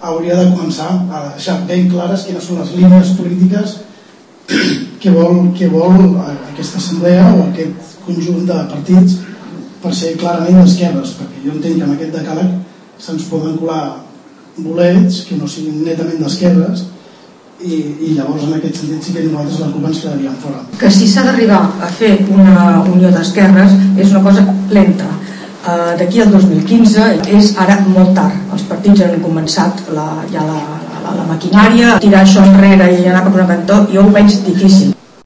hauria de començar a deixar ben clares quines són les línies polítiques que vol aquesta assemblea o aquest conjunt de partits per ser clarament d'esquerres, perquè jo entenc que en aquest decàleg se'ns poden colar bolets que no siguin netament d'esquerres i llavors en aquest sentit sí que nosaltres la CUP ens quedaríem fora. Que si s'ha d'arribar a fer una unió d'esquerres és una cosa lenta. D'aquí al 2015 és ara molt tard. Els partits han començat ja la maquinària, tirar això enrere i anar cap a un cantó, jo ho veig difícil.